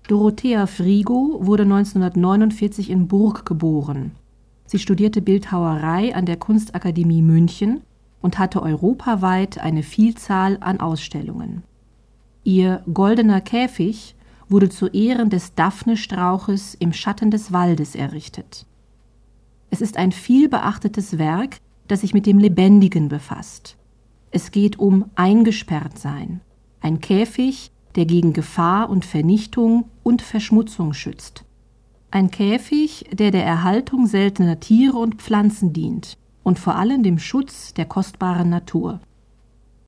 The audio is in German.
Dorothea Frigo wurde 1949 in Burg geboren. Sie studierte Bildhauerei an der Kunstakademie München und hatte europaweit eine Vielzahl an Ausstellungen. Ihr Goldener Käfig wurde zu Ehren des Daphne-Strauches im Schatten des Waldes errichtet. Es ist ein vielbeachtetes Werk, das sich mit dem Lebendigen befasst. Es geht um Eingesperrtsein, ein Käfig, der gegen Gefahr und Vernichtung und Verschmutzung schützt. Ein Käfig, der Erhaltung seltener Tiere und Pflanzen dient und vor allem dem Schutz der kostbaren Natur.